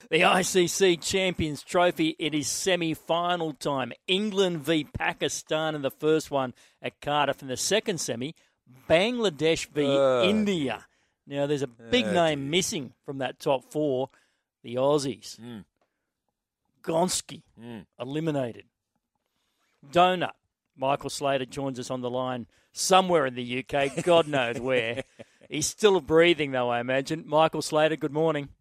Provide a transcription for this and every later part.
The ICC Champions Trophy, it is semi-final time. England v Pakistan in the first one at Cardiff. In the second semi, Bangladesh v India. Now, there's a big name missing from that top four, the Aussies. Gonski, eliminated. Donut. Michael Slater joins us on the line somewhere in the UK, God knows where. He's still breathing, though, I imagine. Michael Slater, good morning.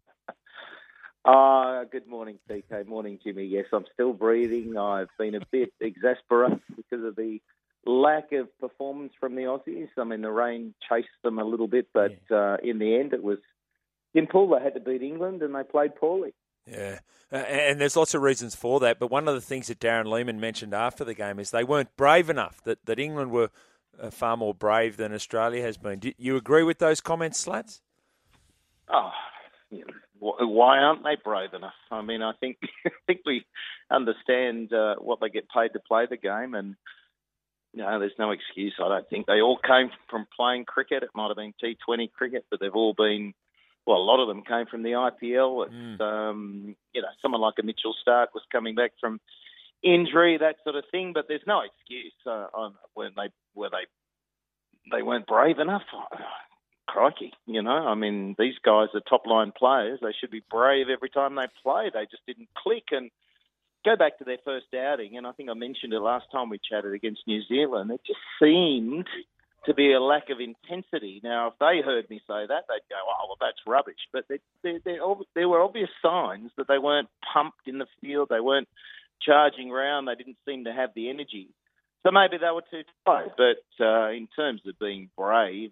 Good morning, PK. Morning, Jimmy. Yes, I'm still breathing. I've been a bit exasperated because of the lack of performance from the Aussies. I mean, the rain chased them a little bit, but in the end, it was simple. They had to beat England, and they played poorly. Yeah, and there's lots of reasons for that. But one of the things that Darren Lehmann mentioned after the game is they weren't brave enough, that England were far more brave than Australia has been. Do you agree with those comments, Slats? Oh, yeah. Why aren't they brave enough? I mean, I think we understand what they get paid to play the game, and there's no excuse. I don't think they all came from playing cricket. It might have been T20 cricket, but they've all been. Well, a lot of them came from the IPL. Someone like a Mitchell Starc was coming back from injury, that sort of thing. But there's no excuse when they weren't brave enough. Crikey, I mean, these guys are top-line players. They should be brave every time they play. They just didn't click. And go back to their first outing, and I think I mentioned it last time we chatted against New Zealand. It just seemed to be a lack of intensity. Now, if they heard me say that, they'd go, "Oh, well, that's rubbish." But there were obvious signs that they weren't pumped in the field. They weren't charging around. They didn't seem to have the energy. So maybe they were too tired. But in terms of being brave,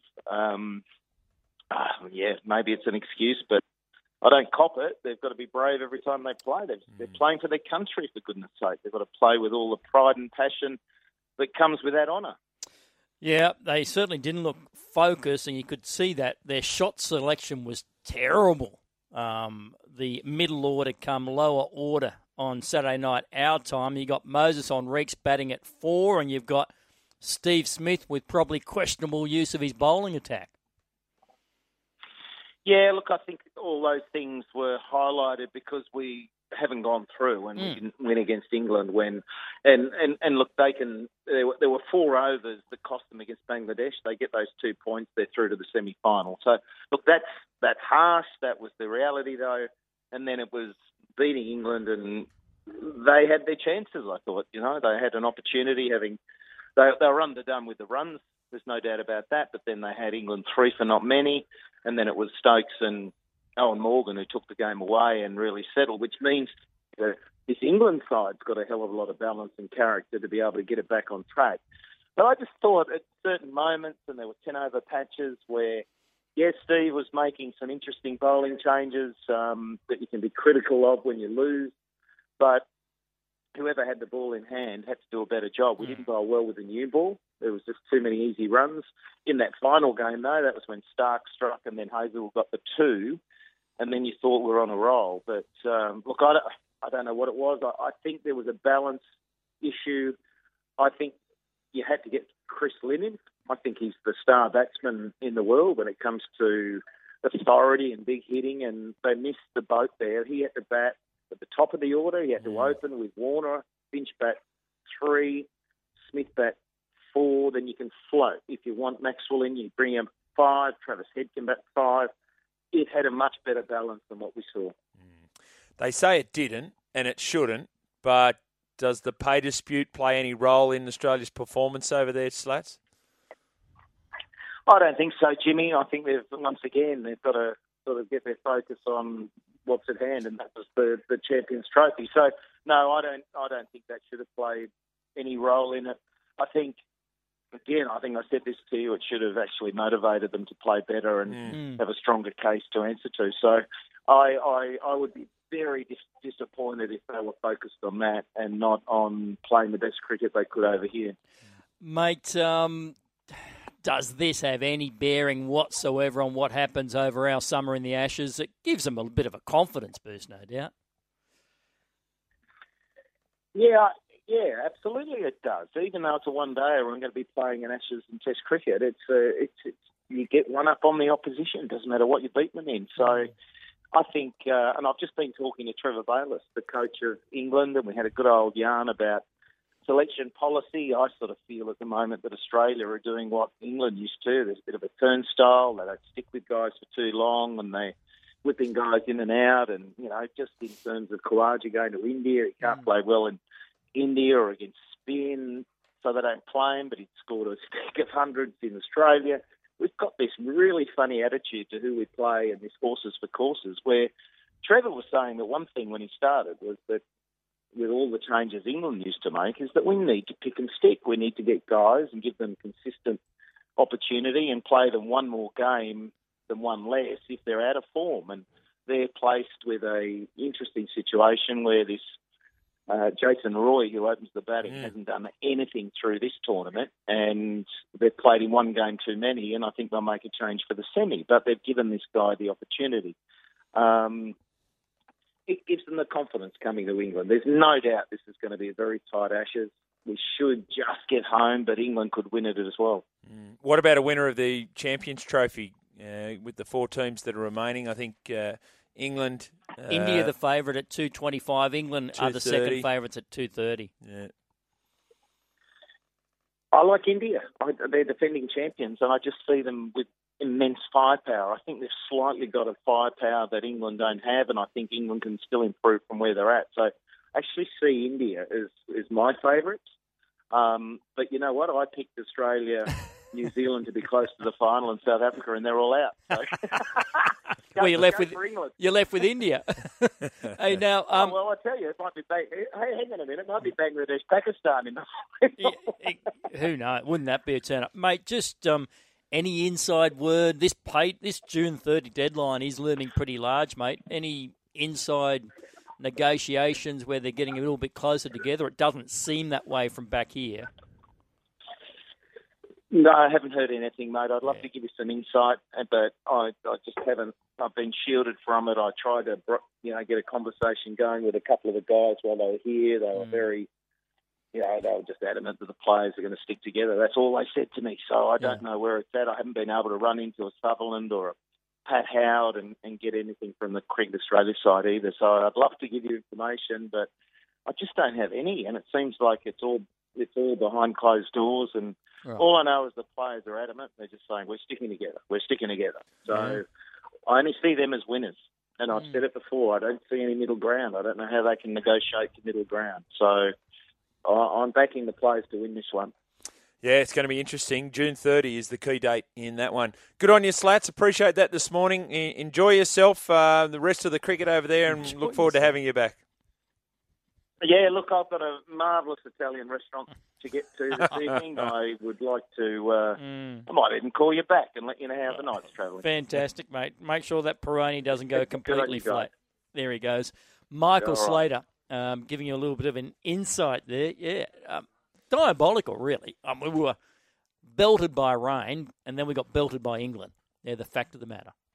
maybe it's an excuse, but I don't cop it. They've got to be brave every time they play. They're playing for their country, for goodness sake. They've got to play with all the pride and passion that comes with that honour. Yeah, they certainly didn't look focused, and you could see that their shot selection was terrible. The middle order come lower order on Saturday night, our time. You got Moses Henriques batting at 4, and you've got Steve Smith with probably questionable use of his bowling attack. Yeah, look, I think all those things were highlighted because we haven't gone through and we didn't win against England and look, there were 4 overs that cost them against Bangladesh. They get those 2 points, they're through to the semi-final. So look, that's harsh. That was the reality though. And then it was beating England, and they had their chances. I thought, they had an opportunity. They were underdone with the runs. There's no doubt about that. But then they had England 3 for not many, and then it was Stokes and Owen Morgan who took the game away and really settled, which means that this England side's got a hell of a lot of balance and character to be able to get it back on track. But I just thought at certain moments, and there were 10-over patches where, yes, Steve was making some interesting bowling changes that you can be critical of when you lose, but whoever had the ball in hand had to do a better job. We didn't bowl well with the new ball. There was just too many easy runs. In that final game, though, that was when Starc struck and then Hazel got the 2, and then you thought we were on a roll. But, look, I don't know what it was. I think there was a balance issue. I think you had to get Chris Lynn in. I think he's the star batsman in the world when it comes to authority and big hitting, and they missed the boat there. He had to bat at the top of the order. He had to open with Warner, Finch bat 3, Smith bat 4, then you can float. If you want Maxwell in, you bring him 5, Travis Head can bat 5. It had a much better balance than what we saw. They say it didn't, and it shouldn't, but does the pay dispute play any role in Australia's performance over there, Slats? I don't think so, Jimmy. I think they've got to sort of get their focus on what's at hand, and that was the Champions Trophy. So, no, I don't think that should have played any role in it. I think I said this to you, it should have actually motivated them to play better and have a stronger case to answer to. So I would be very disappointed if they were focused on that and not on playing the best cricket they could over here. Mate, does this have any bearing whatsoever on what happens over our summer in the Ashes? It gives them a bit of a confidence boost, no doubt. Yeah, absolutely it does. Even though it's a one-day, we're going to be playing in Ashes and Test cricket. It's you get one up on the opposition. It doesn't matter what you beat them in. So I think, and I've just been talking to Trevor Bayliss, the coach of England, and we had a good old yarn about selection policy. I sort of feel at the moment that Australia are doing what England used to. There's a bit of a turnstile. They don't stick with guys for too long, and they're whipping guys in and out. And, just in terms of Khawaja going to India, he can't play well in India or against spin, so they don't play him, but he'd scored a stack of hundreds in Australia. We've got this really funny attitude to who we play and this horses for courses, where Trevor was saying that one thing when he started was that with all the changes England used to make is that we need to pick and stick. We need to get guys and give them consistent opportunity and play them one more game than one less if they're out of form. And they're placed with a interesting situation where this Jason Roy, who opens the batting, hasn't done anything through this tournament, and they've played in one game too many, and I think they'll make a change for the semi. But they've given this guy the opportunity. It gives them the confidence coming to England. There's no doubt this is going to be a very tight Ashes. We should just get home, but England could win it as well. What about a winner of the Champions Trophy with the 4 teams that are remaining? I think England... India the favourite at 225. England are the second favourites at 230. Yeah. I like India. They're defending champions, and I just see them with immense firepower. I think they've slightly got a firepower that England don't have, and I think England can still improve from where they're at. So I actually see India as my favourites. But you know what? I picked Australia, New Zealand to be close to the final, and South Africa, and they're all out. So. Well, you're left with India. Hey, now. Well, I tell you, it might be. Hey, hang on a minute. It might be Bangladesh, Pakistan in the final. Who knows? Wouldn't that be a turn up, mate? Just any inside word? This June 30 deadline is looming pretty large, mate. Any inside negotiations where they're getting a little bit closer together? It doesn't seem that way from back here. No, I haven't heard anything, mate. I'd love to give you some insight, but I just haven't. I've been shielded from it. I tried to, get a conversation going with a couple of the guys while they were here. They were very, they were just adamant that the players are going to stick together. That's all they said to me. So I don't know where it's at. I haven't been able to run into a Sutherland or a Pat Howard and get anything from the Cricket Australia side either. So I'd love to give you information, but I just don't have any. And it seems like it's all behind closed doors. And all I know is the players are adamant. They're just saying, we're sticking together. We're sticking together. So I only see them as winners. And I've said it before, I don't see any middle ground. I don't know how they can negotiate the middle ground. So I'm backing the players to win this one. Yeah, it's going to be interesting. June 30 is the key date in that one. Good on you, Slats. Appreciate that this morning. Enjoy yourself, the rest of the cricket over there, and look forward to having you back. Yeah, look, I've got a marvellous Italian restaurant to get to this evening. I would like to, I might even call you back and let you know how the night's travelling. Fantastic, mate. Make sure that Peroni doesn't go completely flat. There he goes. Michael Slater, giving you a little bit of an insight there. Yeah, diabolical, really. We were belted by rain, and then we got belted by England. They're the fact of the matter.